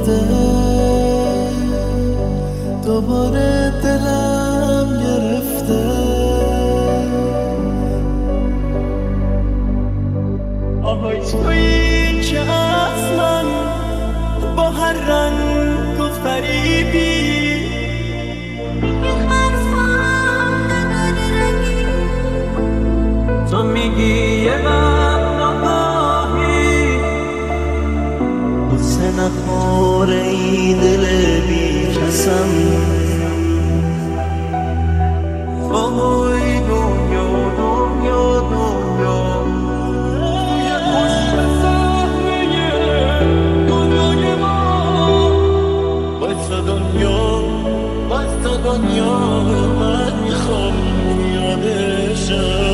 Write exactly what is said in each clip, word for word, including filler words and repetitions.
مرده، دوباره دلم گرفته. آهای تویی که از من با هر رنگ و فریبی تو میگی یه من نگاهی بسه نخور این دل بی کسم. آهای دنیا دنیا دنیا توی پشت صحنه دنیای ما بایستا دنیا بایستا دنیا من میخوام یادشم.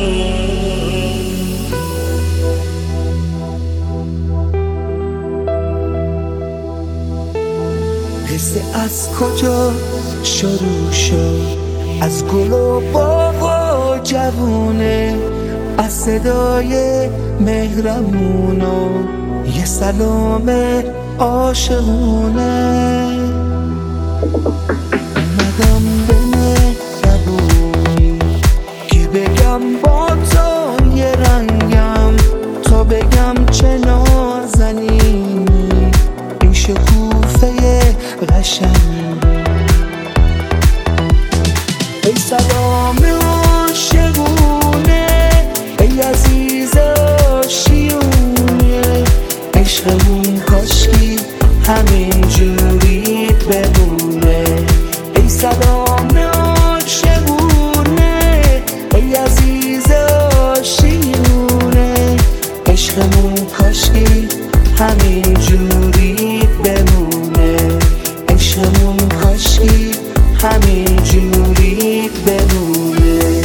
قصه از کجا شروع شد؟ از گل و باغ و جوونه، از صدای مهرمون و یه سلام عاشقونه. اومدم به مهربونی که بگم با تو یه رنگم، تا بگم چه نازنینی این شکوفه قشنگ. ای سلام عاشقونه، ای عزیز آشیونه، عشقمون کاشکی همین جوری بمونه. ای سلام عاشقونه، ای عزیز آشیونه، عشقمون کاشکی همین جوری بمونه. عشقمون کاشکی همین جوری بمونه.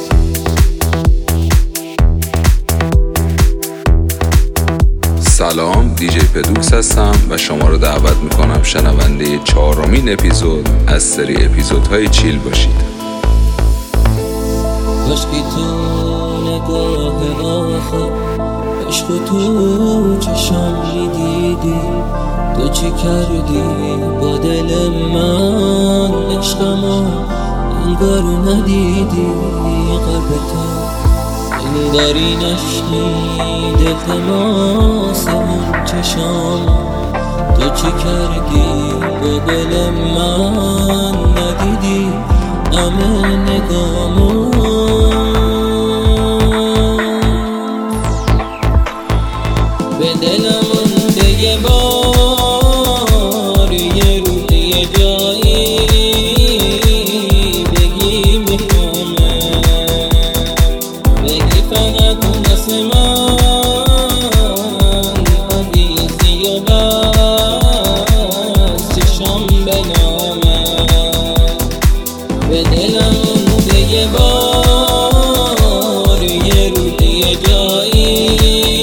سلام، دیجی پدوکس هستم و شما رو دعوت میکنم شنونده چهارمین اپیزود از سری اپیزودهای چیل باشید. کاشکی تو نگاه آخر عشق تو چشم میدیدی، تو چی کردی با دل من؟ عشقمو انگار ندیدی، قلبتو این داری نشنی التماس اون چشام. تو چی کردی با دل من؟ ندیدی همه نگامو. به دلم مونده یه بار، یه روز یه جایی بگی میخوامه، بگی فقط مثل من عزیزی و بس چشم به نامه. به دلم مونده یه بار، یه روز یه جایی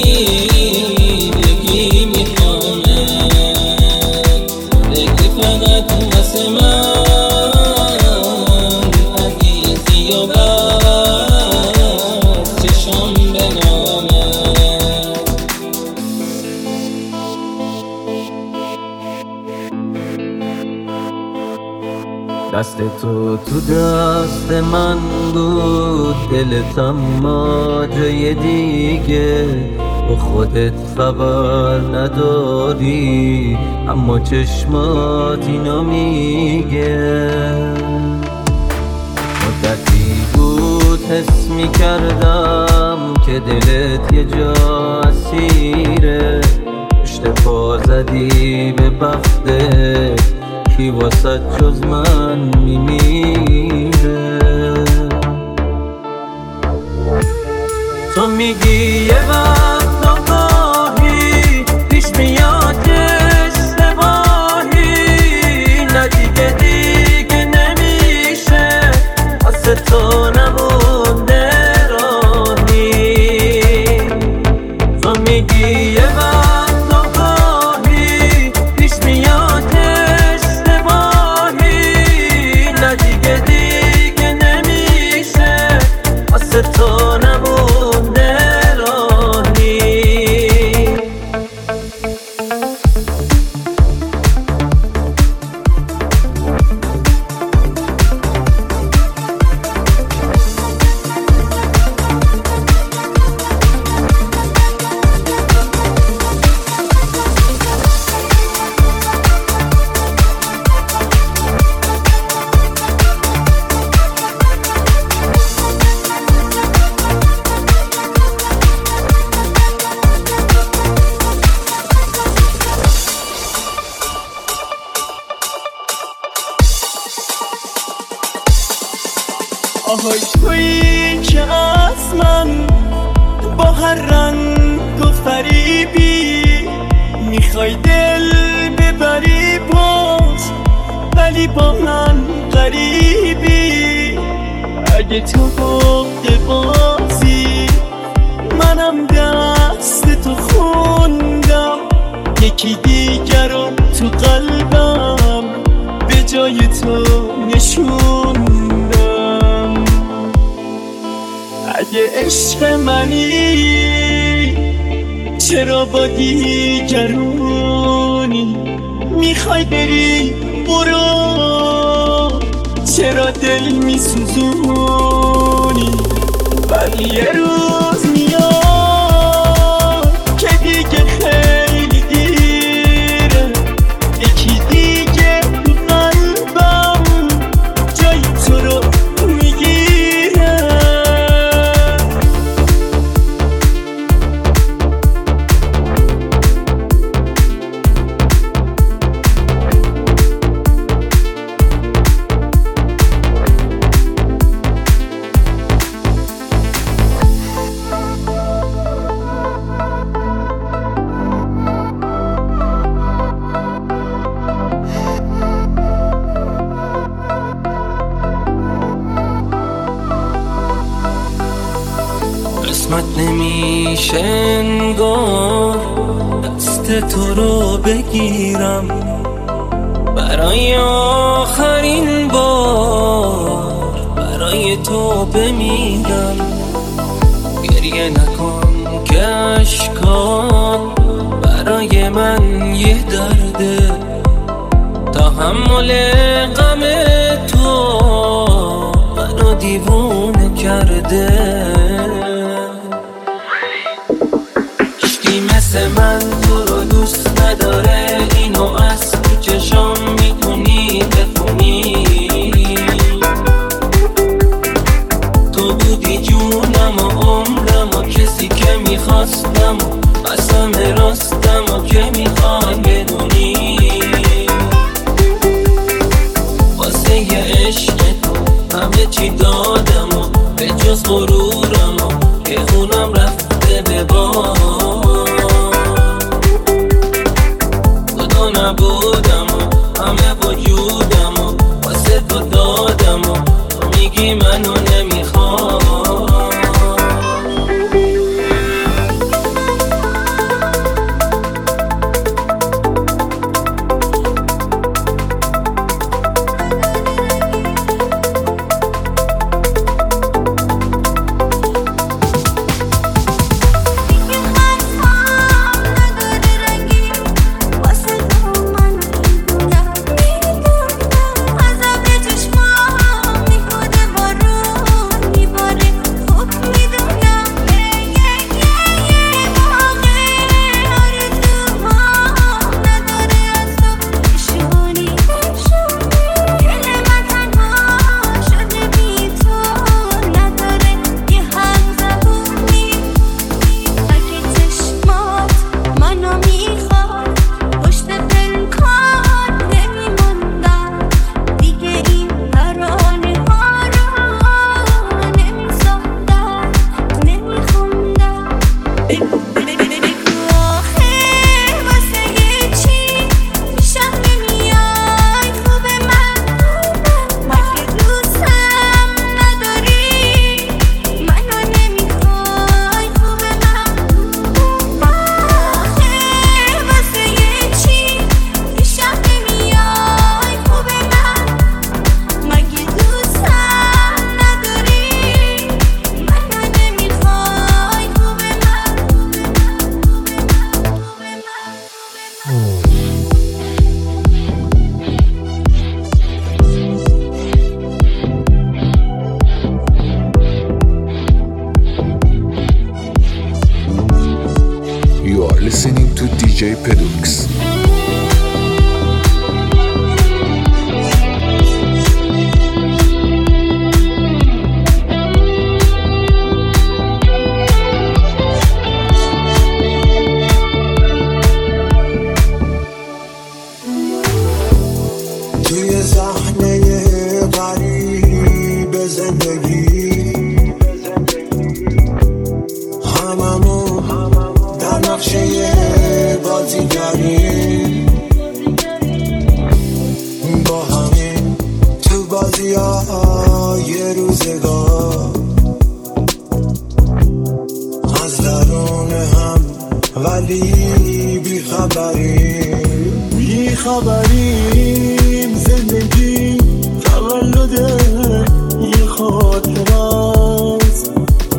دست تو تو دست من بود، دلتم ما جای دیگه، با خودت خبر نداری اما چشمات اینو میگه. مدتی بود حس میکردم که دلت یه جا اسیره، پشت پا زدی به بختت، کی واسه جز من میمیره. تو میگی یه وقت آگاهی پیش میاد اشتباهی، نه دیگه دیگه نمیشه واسه تو نمونده راهی. تو میگی یه وقت آگاهی پیش میاد اشتباهی، نه دیگه دیگه نمیشه واسه تو نمونده. هر رنگ و فریبی میخوای دل ببری باز، ولی با من غریبی. اگه تو حق بازی منم دست تو خوندم، یکی دیگر رو تو قلبم به جای تو نشوندم. اگه عشق منی چرا با دیگرونی میخوای بری؟ برو، چرا دل میسوزونی؟ ولی یه روز میاد که دیگه خیلی دیره، یکی دیگه تو قلبم جای تو رو میگیره. قسمت نمیشه انگار دست تو رو بگیرم، برای آخرین بار برای تو بمیرم. گریه نکن که اشکات برای من یه درده، تحمل غم تو منو دیوونه کرده. مثل من تو رو دوست نداره، اینو از تو چشام میتونی بخونی. تو بودی جونم و عمرم و کسی که میخواستم و قسم راستم و که میخوای بدونی. واسه یه عشق تو همه چی دادم و به جز غرورم و که خونم رفته به باد. نبودم و همه وجودم و واسه تو دادم و تو میگی منو نمیخوام. listening to D J Pedux. توی صحنه غریب زندگی هممون در نقشه بازیگریم، با همین تو بازی های روزگار از درون هم ولی بی خبریم بی خبریم. زندگی تولد یه خاطره است،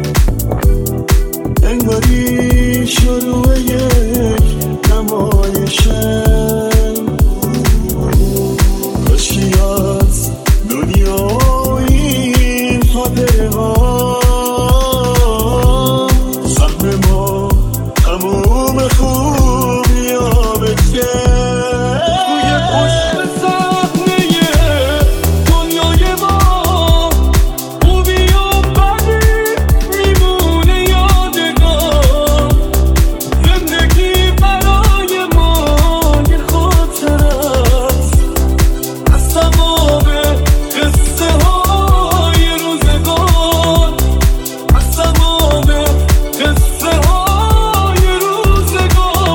انگاری شروع یک نمایشه، کاشکی از دنیای این خاطره ها سهم ما تموم خوبی ها بشه. توی پشت صحنه دنیای ما خوبی و بدی میمونه یادگار، زندگی برای ما یه خاطره است از تمام قصه های روزگار، از تمام قصه های روزگار.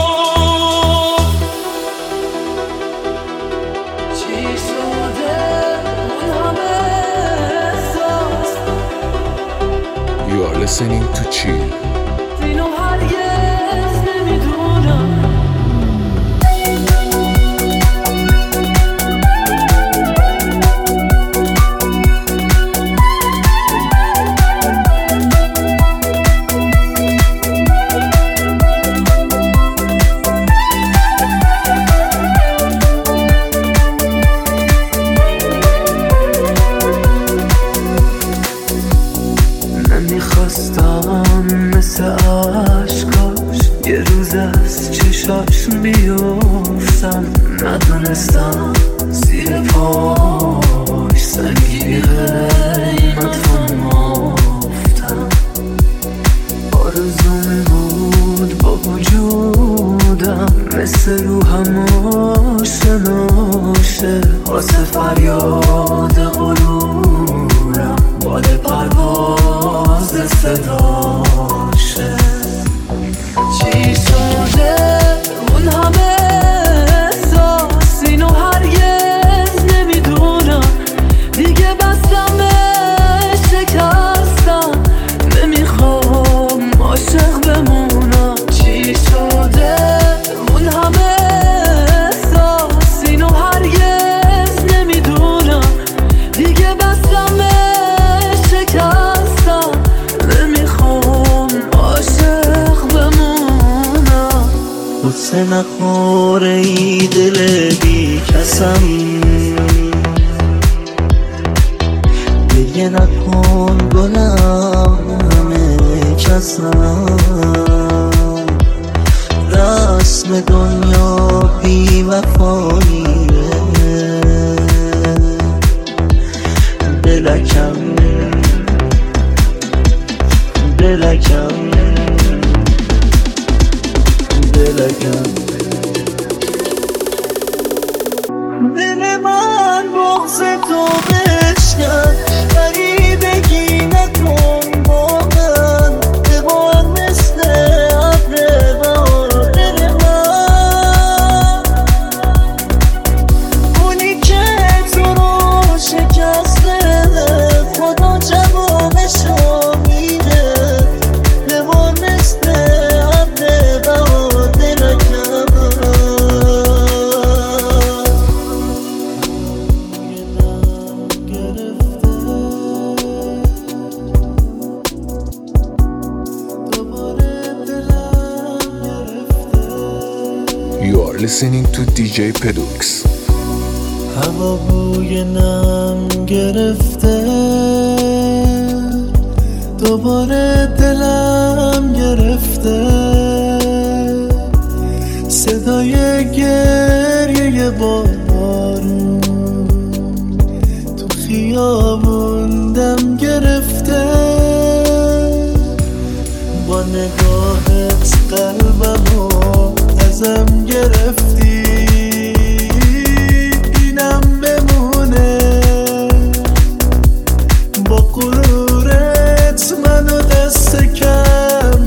چی شده اون همه احساس You are listening to Chill. اینو هرگز نمیدونم. نمیخواستم مثل عشقاش یه روز از چشاش بیفتم، ندونستم زیر پاش سنگی قیمت فروختم. آرزوم بود با وجودم مثل روحم آشناشه، واسه فریاد غرورم باد پرواز صداشه. چی شده اون همه احساس اینو هرگز نمیدونم، دیگه بستم شکستم نمیخوام عاشق بمونم. چی شده اون همه احساس اینو هرگز نمیدونم، دیگه بستم شکستم نمیخوام عاشق بمونم. غصه نخوره ای دل بی کسم، گریه نکن گلم همه کسم، رسم دنیا بی وفاییه، دلکم دلکم دلکم. دل من بغض تو بشکن، غریبگی نکن با من، به من مثل ابر بهار. دل من اونی که تو رو شکسته، خدا جوابشو میده، به من مثل ابر بهار. دلکم You are listening to دی جی Pedux. هوا بوی نم گرفته، دوباره دلم گرفته، صدای گریه بارون تو خیابون دم گرفته، با نگاهت قلبمو ازم گرفتی، اینم بمونه با غرورت منو دست کم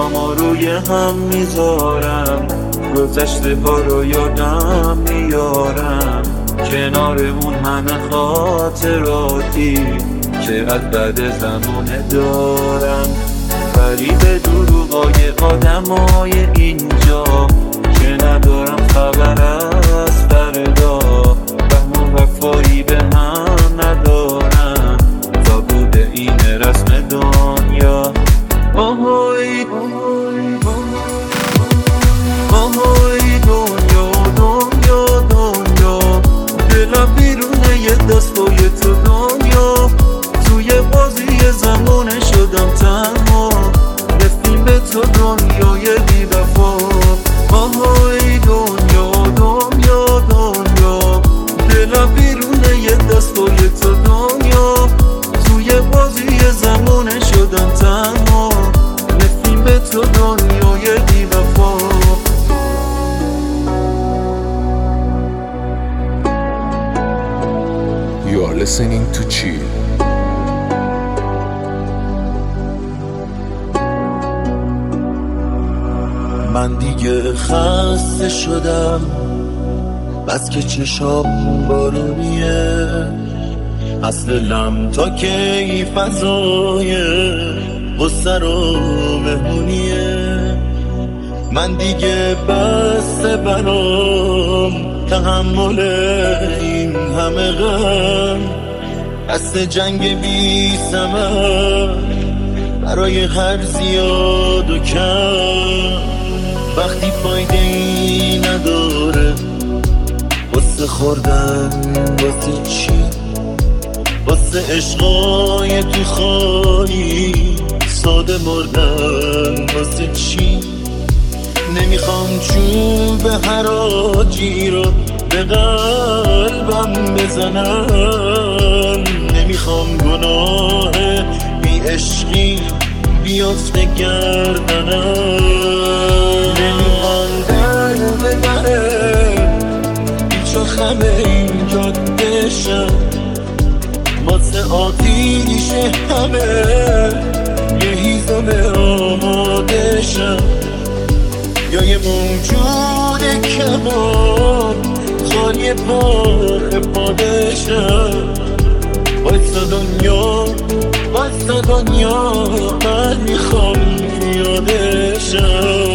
چشمامو روی هم میذارم، گذشته ها رو یادم میارم، کنارمون همه خاطراتی که از بعد زمانه دارم. غریب دروغای آدمای اینجا که ندارم خبر از فردا، رحم و وفایی به هم ندارم تا بوده این رسم دنیا. آهای آهای دنیا دنیا دنیا، دلم بیرونه یه دستای تو دنیا، توی بازی زمانه شدم تنها، رفتیم به تو دنیای بی وفا. آهای دنیا دنیا دنیا، دلم بیرونه یه دستای تو دنیا، توی بازی زمانه شدم تنها، رفتیم به تو دنیای بی وفا. You are listening to Chill. من دیگه خسته شدم بس که چشام بارونیه، اصل لم تا کی فضای غصه رو مهمونیه. من دیگه بسته برام تحمل این همه غم، دست جنگ بی ثمر برای هر زیاد و کم. وقتی فایده ای نداره واسه خوردن، واسه چی؟ واسه عشقای تو خواهی ساده مردن، واسه چی؟ نمیخوام چوب حراجی رو به قلبم بزنن، نمیخوام گناه بی عشقی بیفته گردنم، نمیخوام درد ببره بیچ و خمه این جاده شم، واسه آتیش همه یه هیزم آماده شم، یا یه موجود کمان خالی پاخ پادشم. وایسا دنیا وایسا دنیا، من میخوام یادشم.